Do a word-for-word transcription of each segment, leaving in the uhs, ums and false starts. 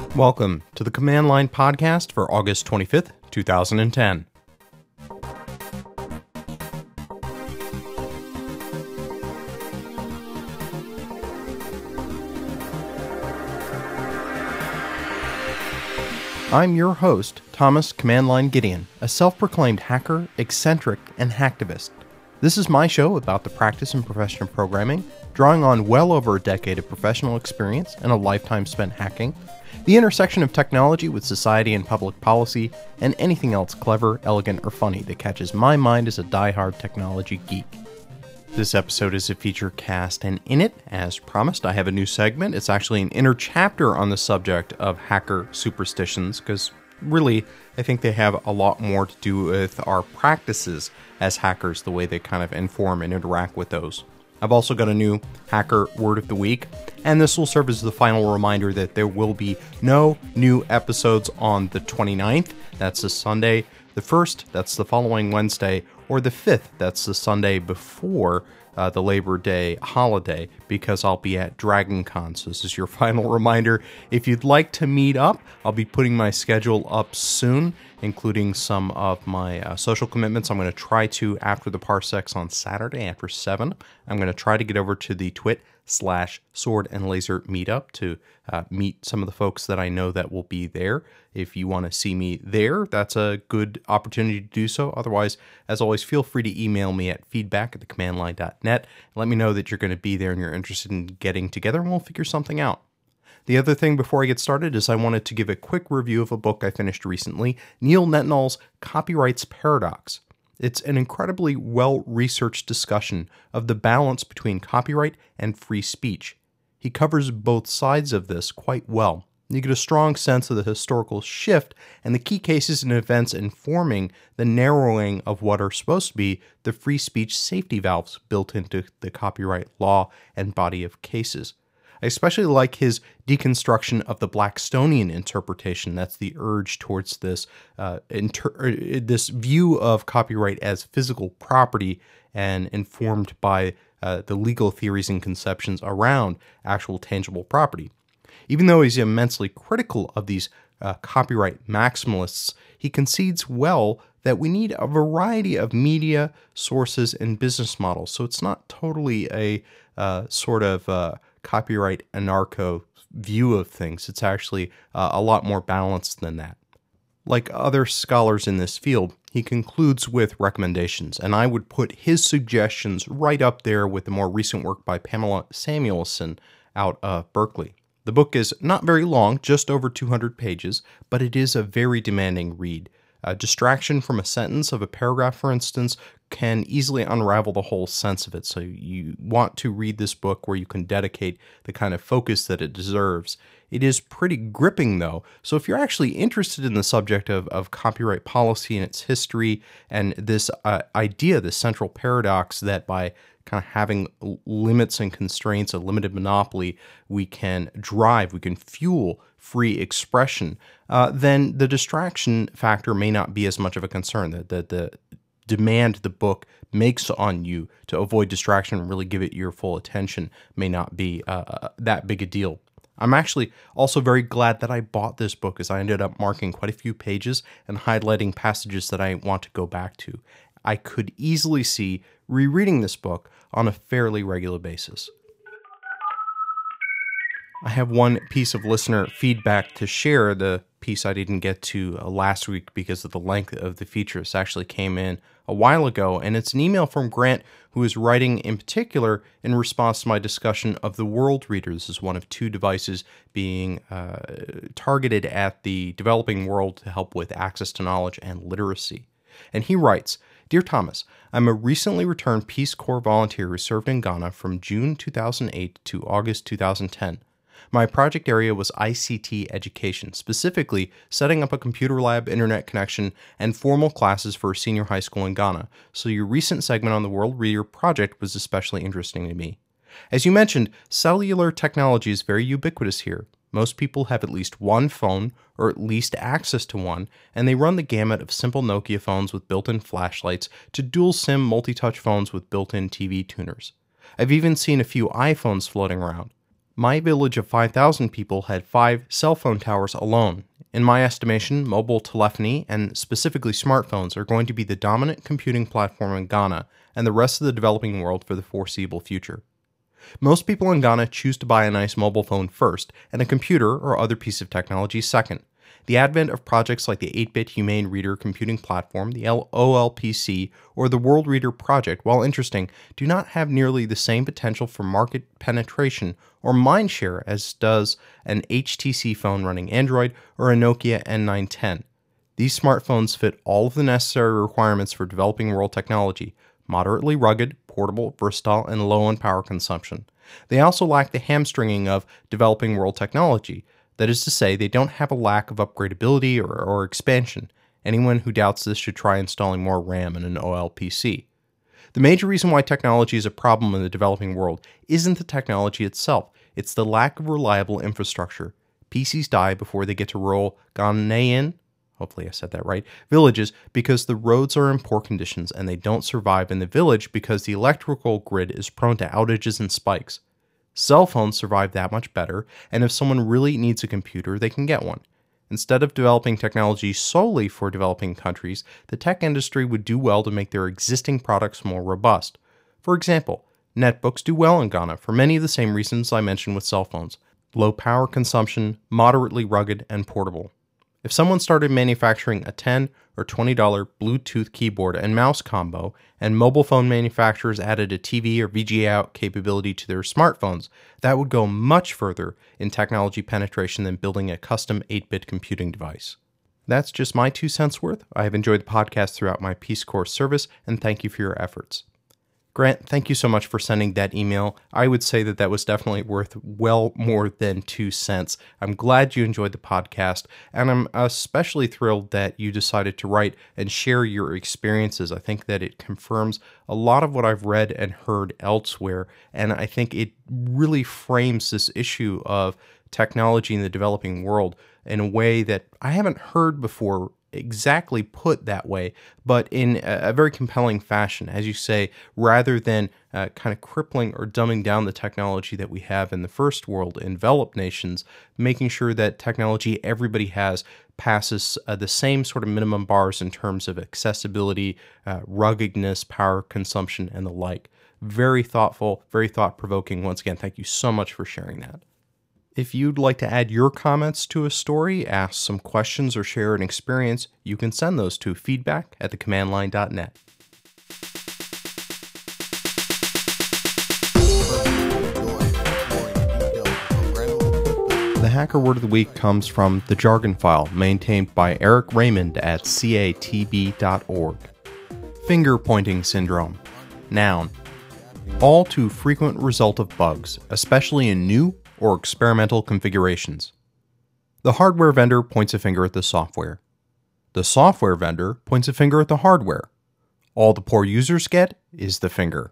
Welcome to the Command Line Podcast for August twenty-fifth, two thousand ten. I'm your host, Thomas Command Line Gideon, a self-proclaimed hacker, eccentric, and hacktivist. This is my show about the practice and profession of programming, drawing on well over a decade of professional experience and a lifetime spent hacking, the intersection of technology with society and public policy, and anything else clever, elegant, or funny that catches my mind as a die-hard technology geek. This episode is a feature cast, and in it, as promised, I have a new segment. It's actually an inner chapter on the subject of hacker superstitions, because really, I think they have a lot more to do with our practices as hackers, the way they kind of inform and interact with those. I've also got a new hacker word of the week, and this will serve as the final reminder that there will be no new episodes on the twenty-ninth, that's a Sunday, the first, that's the following Wednesday, or the fifth, that's the Sunday before uh, the Labor Day holiday, because I'll be at DragonCon. So this is your final reminder. If you'd like to meet up, I'll be putting my schedule up soon, including some of my uh, social commitments. I'm going to try to, after the Parsecs on Saturday after seven, I'm going to try to get over to the Twit slash Sword and Laser meetup to uh, meet some of the folks that I know that will be there. If you want to see me there, that's a good opportunity to do so. Otherwise, as always, feel free to email me at feedback at the command line dot net. Let me know that you're going to be there and you're interested in getting together, and we'll figure something out. The other thing before I get started is I wanted to give a quick review of a book I finished recently, Neil Netanel's Copyright's Paradox. It's an incredibly well-researched discussion of the balance between copyright and free speech. He covers both sides of this quite well. You get a strong sense of the historical shift and the key cases and events informing the narrowing of what are supposed to be the free speech safety valves built into the copyright law and body of cases. I especially like his deconstruction of the Blackstonian interpretation. That's the urge towards this uh, inter- this view of copyright as physical property and informed by uh, the legal theories and conceptions around actual tangible property. Even though he's immensely critical of these uh, copyright maximalists, he concedes well that we need a variety of media, sources, and business models. So it's not totally a uh, sort of uh, copyright anarcho view of things. It's actually uh, a lot more balanced than that. Like other scholars in this field, he concludes with recommendations, and I would put his suggestions right up there with the more recent work by Pamela Samuelson out of Berkeley. The book is not very long, just over two hundred pages, but it is a very demanding read. A distraction from a sentence of a paragraph, for instance, can easily unravel the whole sense of it. So you want to read this book where you can dedicate the kind of focus that it deserves. It is pretty gripping, though. So if you're actually interested in the subject of, of copyright policy and its history and this uh, idea, this central paradox that by kind of having limits and constraints, a limited monopoly, we can drive, we can fuel free expression, uh, then the distraction factor may not be as much of a concern. The, the, the demand the book makes on you to avoid distraction and really give it your full attention may not be uh, that big a deal. I'm actually also very glad that I bought this book, as I ended up marking quite a few pages and highlighting passages that I want to go back to. I could easily see rereading this book on a fairly regular basis. I have one piece of listener feedback to share. The piece I didn't get to uh, last week because of the length of the feature. This actually came in a while ago, and it's an email from Grant, who is writing in particular in response to my discussion of the World Reader. This is one of two devices being uh, targeted at the developing world to help with access to knowledge and literacy. And he writes, Dear Thomas, I'm a recently returned Peace Corps volunteer who served in Ghana from June two thousand eight to August two thousand ten. My project area was I C T education, specifically setting up a computer lab, internet connection, and formal classes for a senior high school in Ghana, so your recent segment on the World Reader project was especially interesting to me. As you mentioned, cellular technology is very ubiquitous here. Most people have at least one phone, or at least access to one, and they run the gamut of simple Nokia phones with built-in flashlights to dual-SIM multi-touch phones with built-in T V tuners. I've even seen a few iPhones floating around. My village of five thousand people had five cell phone towers alone. In my estimation, mobile telephony, and specifically smartphones, are going to be the dominant computing platform in Ghana and the rest of the developing world for the foreseeable future. Most people in Ghana choose to buy a nice mobile phone first, and a computer or other piece of technology second. The advent of projects like the eight-bit Humane Reader Computing Platform, the O L P C, or the World Reader Project, while interesting, do not have nearly the same potential for market penetration or mindshare as does an H T C phone running Android or a Nokia N nine ten. These smartphones fit all of the necessary requirements for developing world technology: moderately rugged, portable, versatile, and low on power consumption. They also lack the hamstringing of developing world technology. That is to say, they don't have a lack of upgradability or, or expansion. Anyone who doubts this should try installing more RAM in an O L P C. The major reason why technology is a problem in the developing world isn't the technology itself, it's the lack of reliable infrastructure. P Cs die before they get to rural Ghanaian, hopefully I said that right, villages because the roads are in poor conditions, and they don't survive in the village because the electrical grid is prone to outages and spikes. Cell phones survive that much better, and if someone really needs a computer, they can get one. Instead of developing technology solely for developing countries, the tech industry would do well to make their existing products more robust. For example, netbooks do well in Ghana for many of the same reasons I mentioned with cell phones: low power consumption, moderately rugged, and portable. If someone started manufacturing a ten or twenty dollar Bluetooth keyboard and mouse combo, and mobile phone manufacturers added a T V or V G A out capability to their smartphones, that would go much further in technology penetration than building a custom eight-bit computing device. That's just my two cents worth. I have enjoyed the podcast throughout my Peace Corps service, and thank you for your efforts. Grant, thank you so much for sending that email. I would say that that was definitely worth well more than two cents. I'm glad you enjoyed the podcast, and I'm especially thrilled that you decided to write and share your experiences. I think that it confirms a lot of what I've read and heard elsewhere, and I think it really frames this issue of technology in the developing world in a way that I haven't heard before exactly put that way, but in a, a very compelling fashion. As you say, rather than uh, kind of crippling or dumbing down the technology that we have in the first world, in developed nations, making sure that technology everybody has passes uh, the same sort of minimum bars in terms of accessibility, uh, ruggedness, power consumption, and the like. Very thoughtful, very thought-provoking. Once again, thank you so much for sharing that. If you'd like to add your comments to a story, ask some questions, or share an experience, you can send those to feedback at the command line dot net. The Hacker Word of the Week comes from the Jargon File, maintained by Eric Raymond at C A T B dot org. Finger-pointing syndrome. Noun. All too frequent result of bugs, especially in new or experimental configurations. The hardware vendor points a finger at the software. The software vendor points a finger at the hardware. All the poor users get is the finger.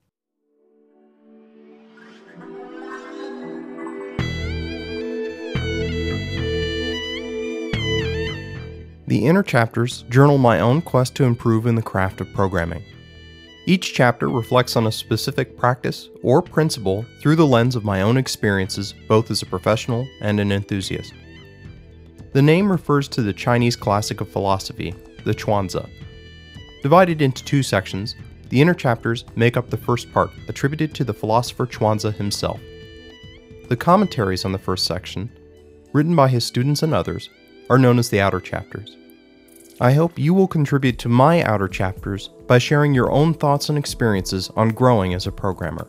The inner chapters journal my own quest to improve in the craft of programming. Each chapter reflects on a specific practice or principle through the lens of my own experiences, both as a professional and an enthusiast. The name refers to the Chinese classic of philosophy, the Chuanzi. Divided into two sections, the inner chapters make up the first part, attributed to the philosopher Chuanzi himself. The commentaries on the first section, written by his students and others, are known as the outer chapters. I hope you will contribute to my outer chapters by sharing your own thoughts and experiences on growing as a programmer.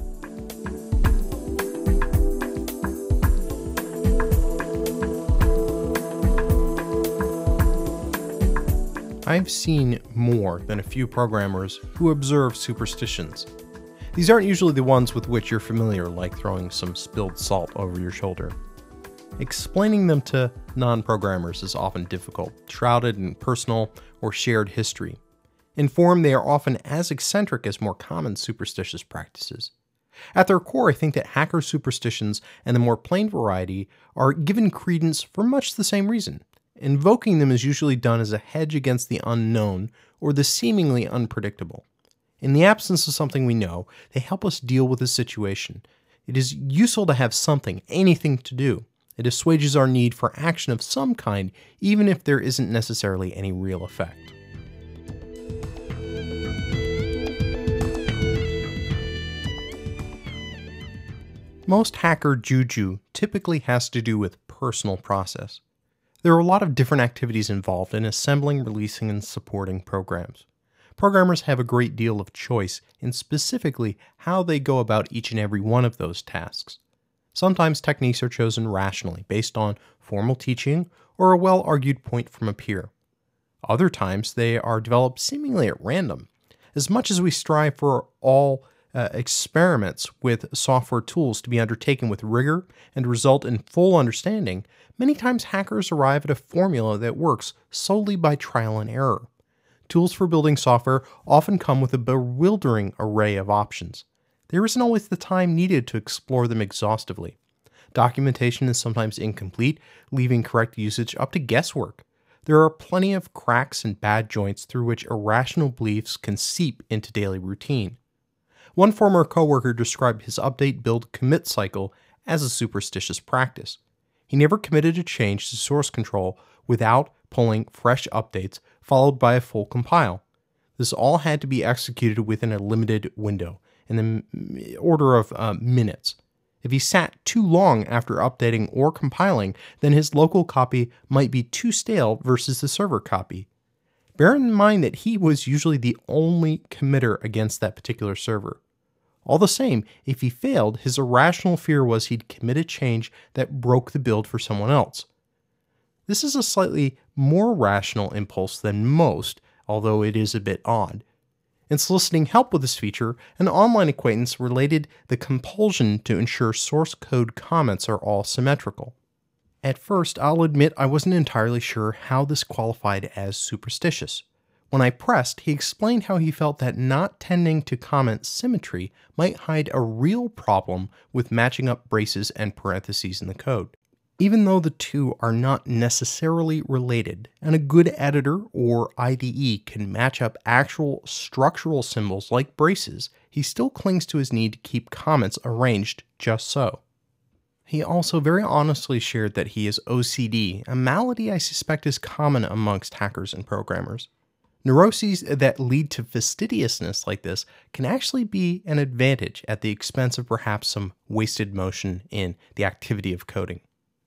I've seen more than a few programmers who observe superstitions. These aren't usually the ones with which you're familiar, like throwing some spilled salt over your shoulder. Explaining them to non-programmers is often difficult, shrouded in personal or shared history. In form, they are often as eccentric as more common superstitious practices. At their core, I think that hacker superstitions and the more plain variety are given credence for much the same reason. Invoking them is usually done as a hedge against the unknown or the seemingly unpredictable. In the absence of something we know, they help us deal with a situation. It is useful to have something, anything to do. It assuages our need for action of some kind, even if there isn't necessarily any real effect. Most hacker juju typically has to do with personal process. There are a lot of different activities involved in assembling, releasing, and supporting programs. Programmers have a great deal of choice in specifically how they go about each and every one of those tasks. Sometimes techniques are chosen rationally based on formal teaching or a well-argued point from a peer. Other times they are developed seemingly at random. As much as we strive for all uh, experiments with software tools to be undertaken with rigor and result in full understanding, many times hackers arrive at a formula that works solely by trial and error. Tools for building software often come with a bewildering array of options. There isn't always the time needed to explore them exhaustively. Documentation is sometimes incomplete, leaving correct usage up to guesswork. There are plenty of cracks and bad joints through which irrational beliefs can seep into daily routine. One former coworker described his update build commit cycle as a superstitious practice. He never committed a change to source control without pulling fresh updates followed by a full compile. This all had to be executed within a limited window, in the order of uh, minutes. If he sat too long after updating or compiling, then his local copy might be too stale versus the server copy. Bear in mind that he was usually the only committer against that particular server. All the same, if he failed, his irrational fear was he'd commit a change that broke the build for someone else. This is a slightly more rational impulse than most, although it is a bit odd. In soliciting help with this feature, an online acquaintance related the compulsion to ensure source code comments are all symmetrical. At first, I'll admit I wasn't entirely sure how this qualified as superstitious. When I pressed, he explained how he felt that not tending to comment symmetry might hide a real problem with matching up braces and parentheses in the code. Even though the two are not necessarily related, and a good editor or I D E can match up actual structural symbols like braces, he still clings to his need to keep comments arranged just so. He also very honestly shared that he is O C D, a malady I suspect is common amongst hackers and programmers. Neuroses that lead to fastidiousness like this can actually be an advantage at the expense of perhaps some wasted motion in the activity of coding.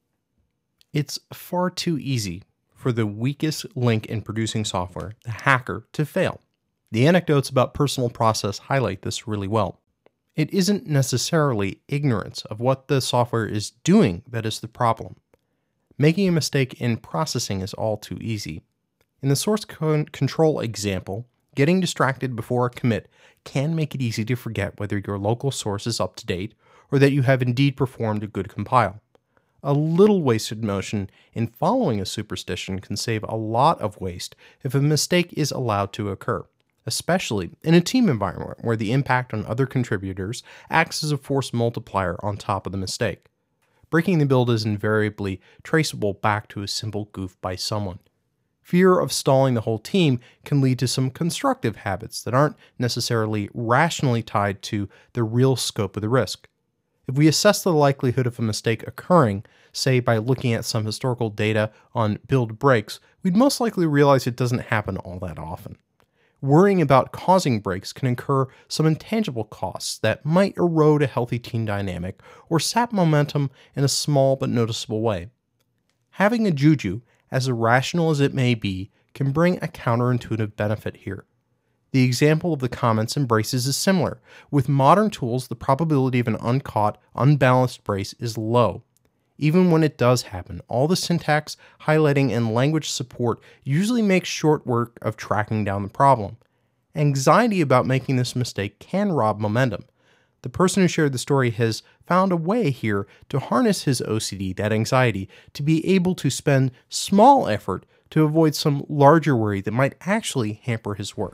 It's far too easy for the weakest link in producing software, the hacker, to fail. The anecdotes about personal process highlight this really well. It isn't necessarily ignorance of what the software is doing that is the problem. Making a mistake in processing is all too easy. In the source con- control example, getting distracted before a commit can make it easy to forget whether your local source is up to date or that you have indeed performed a good compile. A little wasted motion in following a superstition can save a lot of waste if a mistake is allowed to occur, especially in a team environment where the impact on other contributors acts as a force multiplier on top of the mistake. Breaking the build is invariably traceable back to a simple goof by someone. Fear of stalling the whole team can lead to some constructive habits that aren't necessarily rationally tied to the real scope of the risk. If we assess the likelihood of a mistake occurring, say by looking at some historical data on build breaks, we'd most likely realize it doesn't happen all that often. Worrying about causing breaks can incur some intangible costs that might erode a healthy team dynamic or sap momentum in a small but noticeable way. Having a juju, as irrational as it may be, can bring a counterintuitive benefit here. The example of the comments and braces is similar. With modern tools, the probability of an uncaught, unbalanced brace is low. Even when it does happen, all the syntax, highlighting, and language support usually makes short work of tracking down the problem. Anxiety about making this mistake can rob momentum. The person who shared the story has found a way here to harness his O C D, that anxiety, to be able to spend small effort to avoid some larger worry that might actually hamper his work.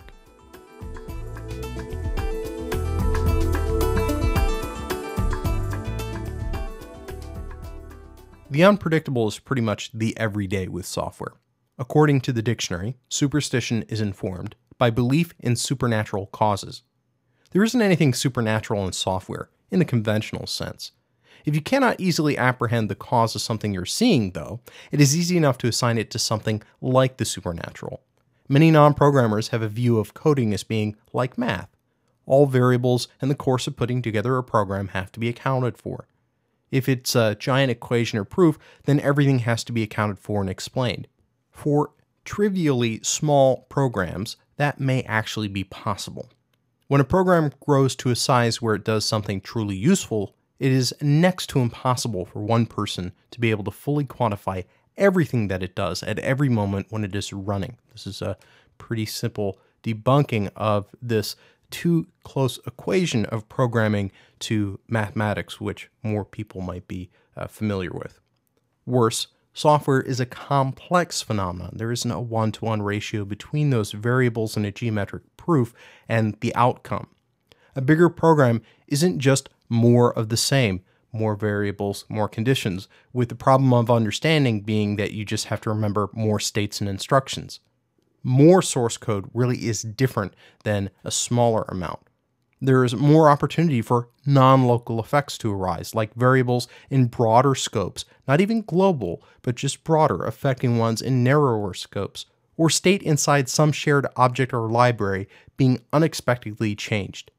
The unpredictable is pretty much the everyday with software. According to the dictionary, superstition is informed by belief in supernatural causes. There isn't anything supernatural in software. in the conventional sense. If you cannot easily apprehend the cause of something you're seeing, though, it is easy enough to assign it to something like the supernatural. Many non-programmers have a view of coding as being like math. All variables in the course of putting together a program have to be accounted for. If it's a giant equation or proof, then everything has to be accounted for and explained. For trivially small programs, that may actually be possible. When a program grows to a size where it does something truly useful, it is next to impossible for one person to be able to fully quantify everything that it does at every moment when it is running. This is a pretty simple debunking of this too close equation of programming to mathematics, which more people might be uh, familiar with. Worse, software is a complex phenomenon. There isn't a one-to-one ratio between those variables in a geometric proof and the outcome. A bigger program isn't just more of the same, more variables, more conditions, with the problem of understanding being that you just have to remember more states and instructions. More source code really is different than a smaller amount. There is more opportunity for non-local effects to arise, like variables in broader scopes, not even global, but just broader, affecting ones in narrower scopes, or state inside some shared object or library being unexpectedly changed.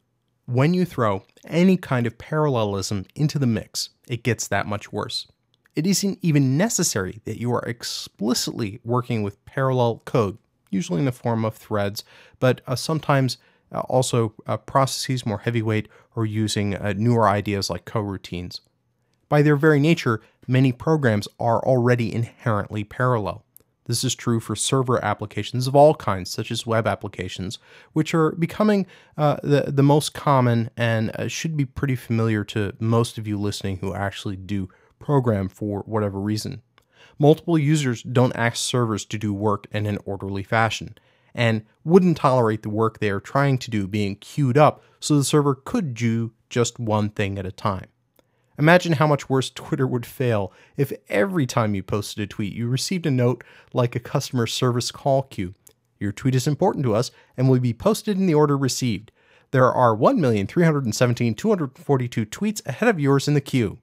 When you throw any kind of parallelism into the mix, it gets that much worse. It isn't even necessary that you are explicitly working with parallel code, usually in the form of threads, but uh, sometimes uh, also uh, processes more heavyweight or using uh, newer ideas like coroutines. By their very nature, many programs are already inherently parallel. This is true for server applications of all kinds, such as web applications, which are becoming uh, the, the most common and uh, should be pretty familiar to most of you listening who actually do program for whatever reason. Multiple users don't ask servers to do work in an orderly fashion, and wouldn't tolerate the work they are trying to do being queued up so the server could do just one thing at a time. Imagine how much worse Twitter would fail if every time you posted a tweet you received a note like a customer service call queue. Your tweet is important to us and will be posted in the order received. There are one million three hundred seventeen thousand two hundred forty-two tweets ahead of yours in the queue.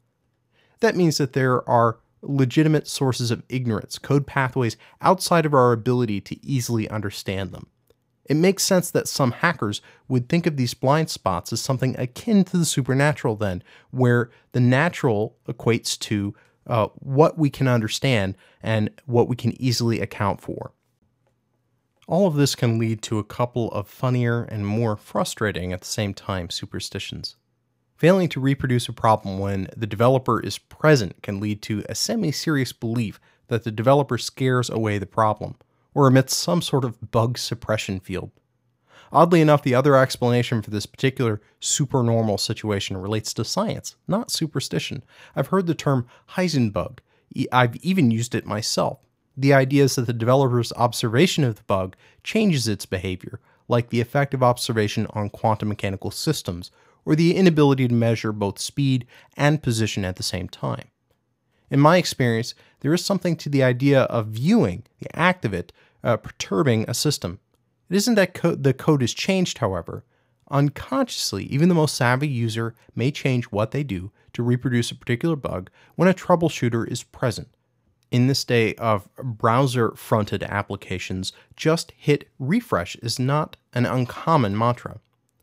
That means that there are legitimate sources of ignorance, code pathways outside of our ability to easily understand them. It makes sense that some hackers would think of these blind spots as something akin to the supernatural then, where the natural equates to uh, what we can understand and what we can easily account for. All of this can lead to a couple of funnier and more frustrating at the same time superstitions. Failing to reproduce a problem when the developer is present can lead to a semi-serious belief that the developer scares away the problem, or emits some sort of bug suppression field. Oddly enough, the other explanation for this particular supernormal situation relates to science, not superstition. I've heard the term Heisenbug. I've even used it myself. The idea is that the developer's observation of the bug changes its behavior, like the effect of observation on quantum mechanical systems, or the inability to measure both speed and position at the same time. In my experience, there is something to the idea of viewing, the act of it, uh, perturbing a system. It isn't that co- the code is changed, however. Unconsciously, even the most savvy user may change what they do to reproduce a particular bug when a troubleshooter is present. In this day of browser-fronted applications, just hit refresh is not an uncommon mantra.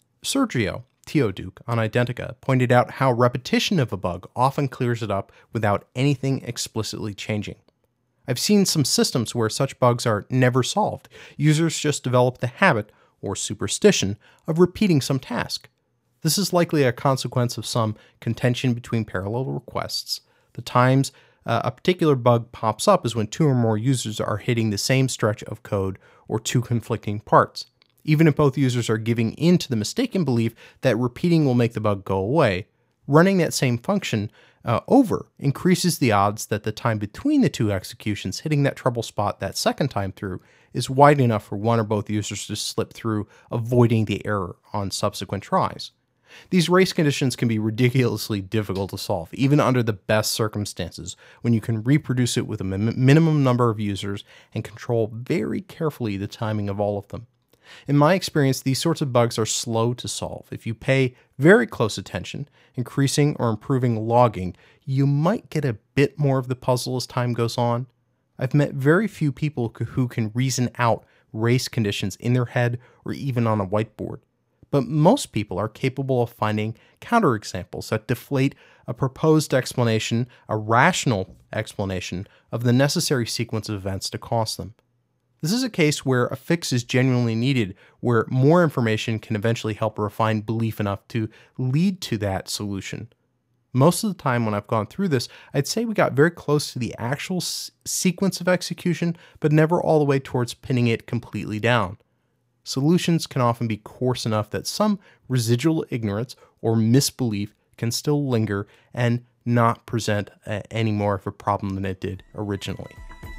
Sergio Teoduke on Identica pointed out how repetition of a bug often clears it up without anything explicitly changing. I've seen some systems where such bugs are never solved. Users just develop the habit, or superstition, of repeating some task. This is likely a consequence of some contention between parallel requests. The times uh, a particular bug pops up is when two or more users are hitting the same stretch of code or two conflicting parts. Even if both users are giving in to the mistaken belief that repeating will make the bug go away, running that same function uh, over increases the odds that the time between the two executions hitting that trouble spot that second time through is wide enough for one or both users to slip through, avoiding the error on subsequent tries. These race conditions can be ridiculously difficult to solve, even under the best circumstances, when you can reproduce it with a min- minimum number of users and control very carefully the timing of all of them. In my experience, these sorts of bugs are slow to solve. If you pay very close attention, increasing or improving logging, you might get a bit more of the puzzle as time goes on. I've met very few people who can reason out race conditions in their head or even on a whiteboard. But most people are capable of finding counterexamples that deflate a proposed explanation, a rational explanation of the necessary sequence of events to cause them. This is a case where a fix is genuinely needed, where more information can eventually help refine belief enough to lead to that solution. Most of the time when I've gone through this, I'd say we got very close to the actual s- sequence of execution, but never all the way towards pinning it completely down. Solutions can often be coarse enough that some residual ignorance or misbelief can still linger and not present uh, any more of a problem than it did originally.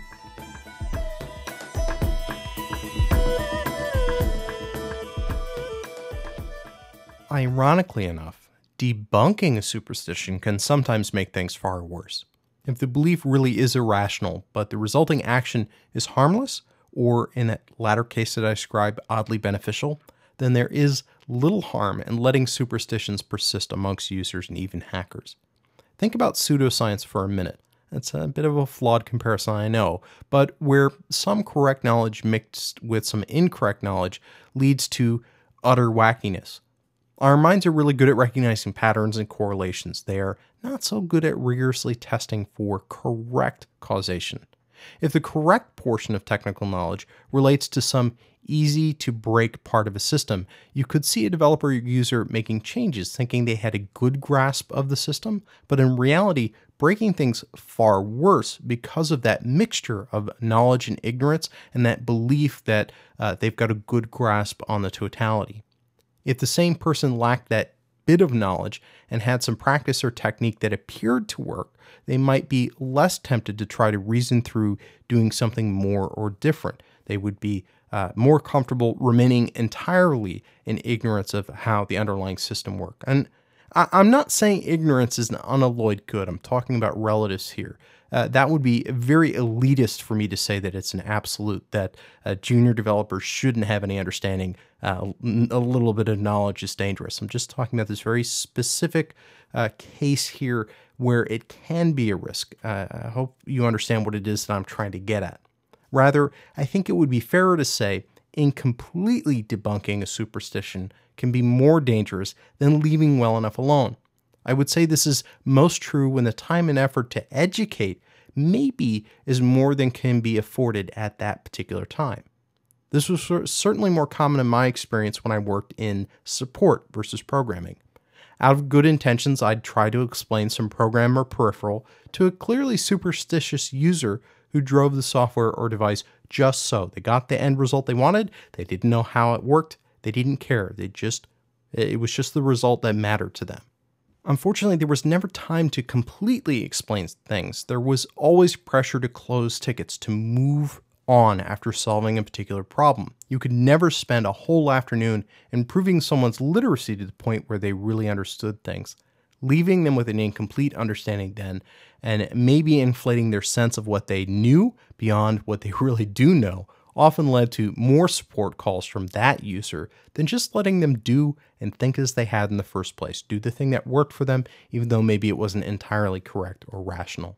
Ironically enough, debunking a superstition can sometimes make things far worse. If the belief really is irrational, but the resulting action is harmless, or in that latter case that I described, oddly beneficial, then there is little harm in letting superstitions persist amongst users and even hackers. Think about pseudoscience for a minute. It's a bit of a flawed comparison, I know, but where some correct knowledge mixed with some incorrect knowledge leads to utter wackiness. Our minds are really good at recognizing patterns and correlations. They are not so good at rigorously testing for correct causation. If the correct portion of technical knowledge relates to some easy-to-break part of a system, you could see a developer or user making changes thinking they had a good grasp of the system, but in reality, breaking things far worse because of that mixture of knowledge and ignorance and that belief that uh, they've got a good grasp on the totality. If the same person lacked that bit of knowledge and had some practice or technique that appeared to work, they might be less tempted to try to reason through doing something more or different. They would be uh, more comfortable remaining entirely in ignorance of how the underlying system works. And I- I'm not saying ignorance is an unalloyed good. I'm talking about relatives here. Uh, that would be very elitist for me to say that it's an absolute, that uh, junior developers shouldn't have any understanding. Uh, a little bit of knowledge is dangerous. I'm just talking about this very specific uh, case here where it can be a risk. Uh, I hope you understand what it is that I'm trying to get at. Rather, I think it would be fairer to say incompletely debunking a superstition can be more dangerous than leaving well enough alone. I would say this is most true when the time and effort to educate maybe is more than can be afforded at that particular time. This was certainly more common in my experience when I worked in support versus programming. Out of good intentions, I'd try to explain some program or peripheral to a clearly superstitious user who drove the software or device just so. They got the end result they wanted, they didn't know how it worked, they didn't care, they just, it was just the result that mattered to them. Unfortunately, there was never time to completely explain things. There was always pressure to close tickets, to move on after solving a particular problem. You could never spend a whole afternoon improving someone's literacy to the point where they really understood things. Leaving them with an incomplete understanding then, and maybe inflating their sense of what they knew beyond what they really do know, often led to more support calls from that user than just letting them do and think as they had in the first place, do the thing that worked for them, even though maybe it wasn't entirely correct or rational.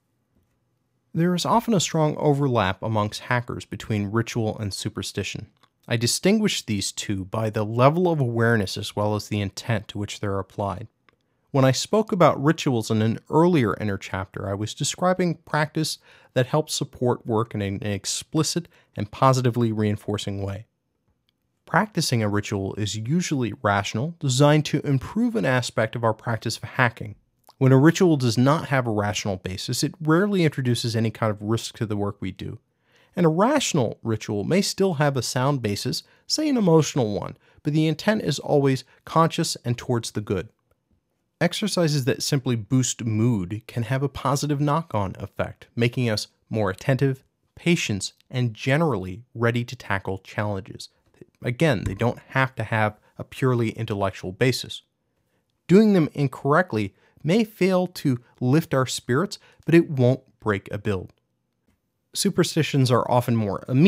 There is often a strong overlap amongst hackers between ritual and superstition. I distinguish these two by the level of awareness as well as the intent to which they're applied. When I spoke about rituals in an earlier inner chapter, I was describing practice that helps support work in an explicit and positively reinforcing way. Practicing a ritual is usually rational, designed to improve an aspect of our practice of hacking. When a ritual does not have a rational basis, it rarely introduces any kind of risk to the work we do. And a rational ritual may still have a sound basis, say an emotional one, but the intent is always conscious and towards the good. Exercises that simply boost mood can have a positive knock-on effect, making us more attentive, patient, and generally ready to tackle challenges. Again, they don't have to have a purely intellectual basis. Doing them incorrectly may fail to lift our spirits, but it won't break a build. Superstitions are often more immediate.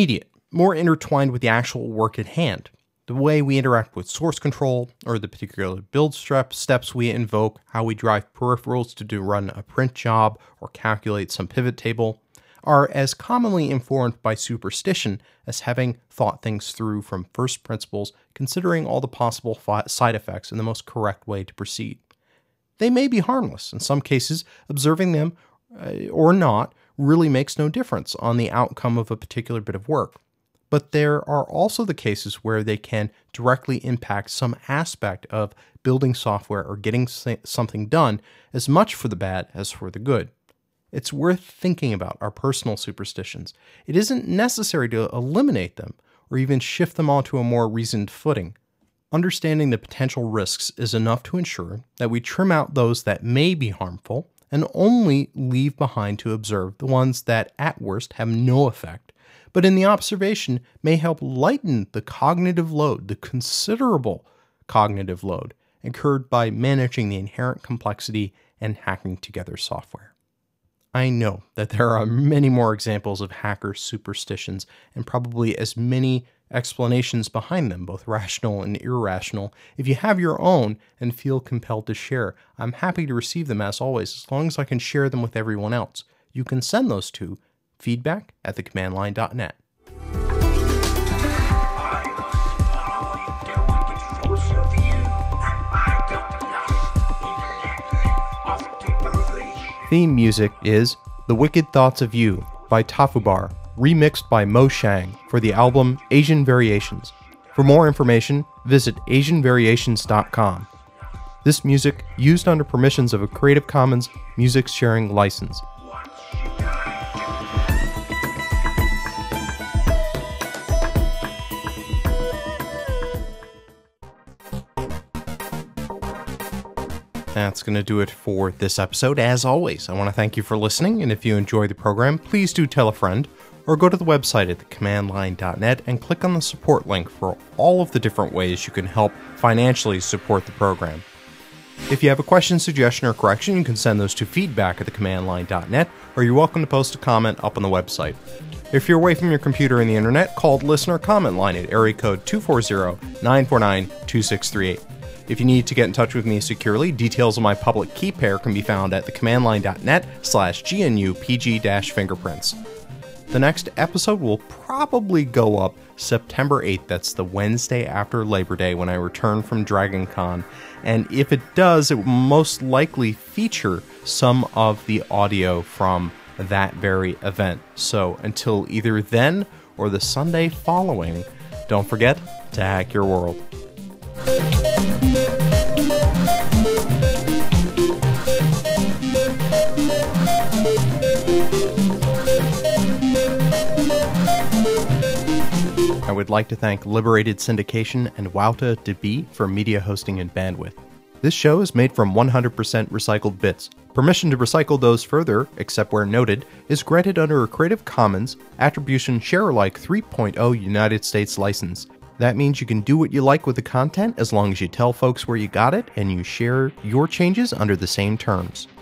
more intertwined with the actual work at hand. The way we interact with source control, or the particular build step steps we invoke, how we drive peripherals to do run a print job or calculate some pivot table, are as commonly informed by superstition as having thought things through from first principles, considering all the possible fi- side effects and the most correct way to proceed. They may be harmless. In some cases, observing them uh, or not really makes no difference on the outcome of a particular bit of work. But there are also the cases where they can directly impact some aspect of building software or getting something done, as much for the bad as for the good. It's worth thinking about our personal superstitions. It isn't necessary to eliminate them or even shift them onto a more reasoned footing. Understanding the potential risks is enough to ensure that we trim out those that may be harmful and only leave behind to observe the ones that at worst have no effect, but in the observation may help lighten the cognitive load, the considerable cognitive load incurred by managing the inherent complexity and hacking together software. I know that there are many more examples of hacker superstitions and probably as many explanations behind them, both rational and irrational. If you have your own and feel compelled to share, I'm happy to receive them as always, as long as I can share them with everyone else. You can send those to feedback at the command line dot net. Theme music is The Wicked Thoughts of You by Tafubar, remixed by Mo Shang for the album Asian Variations. For more information, visit asian variations dot com. This music used under permissions of a Creative Commons music sharing license. That's going to do it for this episode. As always, I want to thank you for listening, and if you enjoy the program, please do tell a friend, or go to the website at the command line dot net and click on the support link for all of the different ways you can help financially support the program. If you have a question, suggestion, or correction, you can send those to feedback at the command line dot net, or you're welcome to post a comment up on the website. If you're away from your computer and the internet, call the listener comment line at area code two four zero, nine four nine, two six three eight. If you need to get in touch with me securely, details of my public key pair can be found at the command line dot net slash G N U P G fingerprints. The next episode will probably go up September eighth. That's the Wednesday after Labor Day when I return from Dragon Con. And if it does, it will most likely feature some of the audio from that very event. So until either then or the Sunday following, don't forget to hack your world. I would like to thank Liberated Syndication and Wouta D B for media hosting and bandwidth. This show is made from one hundred percent recycled bits. Permission to recycle those further, except where noted, is granted under a Creative Commons Attribution Share-alike three point oh United States license. That means you can do what you like with the content as long as you tell folks where you got it and you share your changes under the same terms.